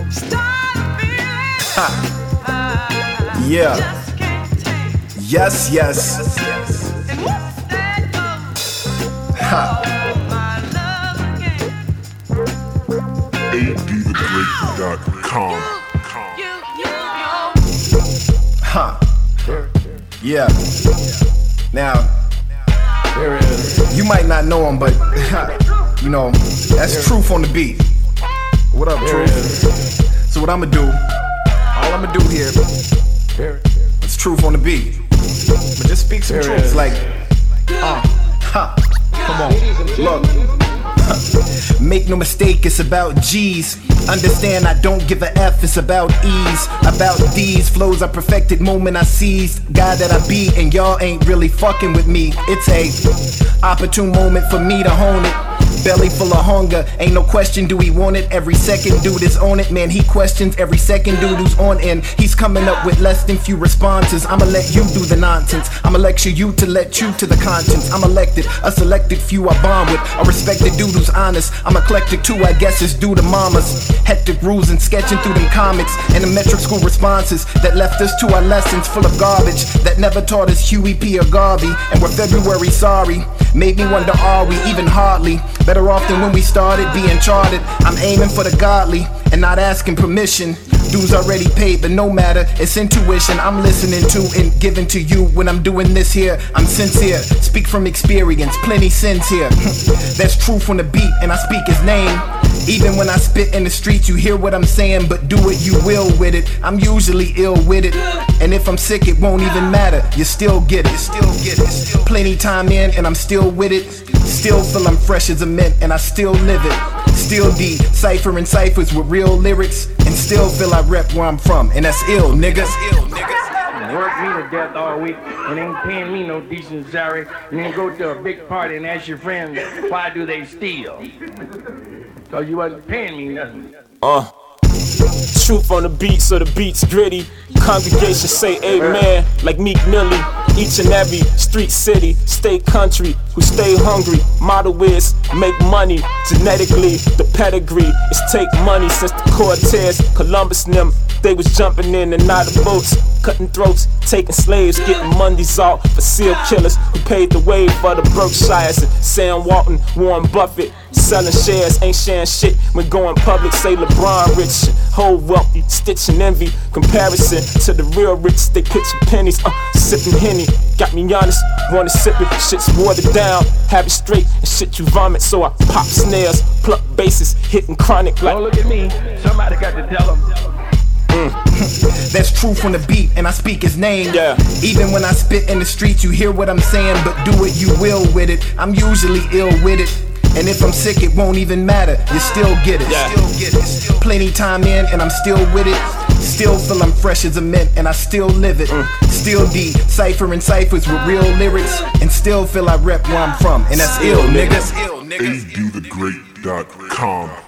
Yeah. Yes, yes. Ha. ADTheGreat.com. Huh. Yeah. Now, you might not know him, but you know, that's Truth on the beat. What up, Truth? So what I'ma do, all I'ma do here, it's Truth on the beat. But just speak some truth, like, come on, look. Make no mistake, it's about G's. Understand I don't give a F, it's about ease. About these flows I perfected moment I seized. Guy that I be and y'all ain't really fucking with me. It's a opportune moment for me to hone it. Belly full of hunger, ain't no question do he want it. Every second dude is on it, man, he questions every second dude who's on end. He's coming up with less than few responses. I'ma let you do the nonsense, I'ma lecture you to let you to the conscience. I'm elected, a selected few I bond with, a respected dude who's honest. I'm eclectic too, I guess it's due to mamas. Hectic rules and sketching through them comics and the metric school responses that left us to our lessons full of garbage that never taught us Huey P. or Garvey. And we're February sorry, made me wonder are we even hardly better off than when we started being charted. I'm aiming for the godly and not asking permission. Dues already paid, but no matter, it's intuition I'm listening to and giving to you. When I'm doing this here, I'm sincere, speak from experience, plenty sins here. That's Truth on the beat and I speak his name. Even when I spit in the streets, you hear what I'm saying, but do what you will with it. I'm usually ill with it, and if I'm sick, it won't even matter. You still get it. Plenty time in, and I'm still with it. Still feel I'm fresh as a mint, and I still live it. Still deciphering ciphers with real lyrics, and still feel I rep where I'm from, and that's ill, niggas. Work me to death all week and ain't paying me no decent salary, and then go to a big party and ask your friends why do they steal? Cause you wasn't paying me nothing. Truth on the beat, so the beat's gritty. Congregation say amen, like Meek Millie. Each and every street, city, state, country, who stay hungry. Motto is make money. Genetically, the pedigree is take money. Since the Cortez, Columbus and them, they was jumping in and out of boats, cutting throats, taking slaves, getting Mondays out for seal killers who paid the way for the Berkshires. And Sam Walton, Warren Buffett, selling shares, ain't sharing shit when going public. Say LeBron rich, whole wealthy, stitching envy. Comparison to the real rich, they pitching pennies, sipping Henny. Got me honest, wanna sip it, shit's watered down. Have it straight and shit you vomit, so I pop snares, pluck bases, hitting chronic like. Don't look at me, somebody got to tell them. That's Truth on the beat and I speak his name. Yeah. Even when I spit in the streets, you hear what I'm saying, but do what you will with it. I'm usually ill with it, and if I'm sick, it won't even matter. You still get it. Plenty time in, and I'm still with it. Still feel I'm fresh as a mint, and I still live it. Still deciphering ciphers with real lyrics, and still feel I rep where I'm from, and that's ill, niggas. ADTheGreat.com.